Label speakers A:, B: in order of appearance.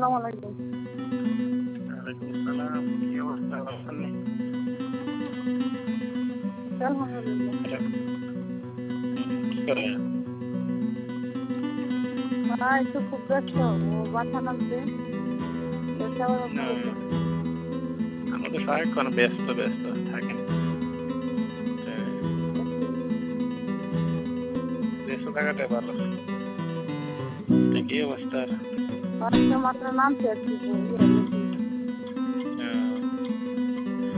A: আসসালামু আলাইকুম।
B: ওয়ালাইকুম আসসালাম। কি অবস্থা? ভালো আছেন?
A: আলহামদুলিল্লাহ।
B: কি করেন?
A: একটু খুব ব্যস্ত, ও বাসা নামছে।
B: না, আমরা তো সারাক্ষণ ব্যস্ত ব্যস্ত থাকেন। ব্যস্ত থাকাটাই ভালো। কি অবস্থা?
A: আজকে মাত্র নামছে আর কি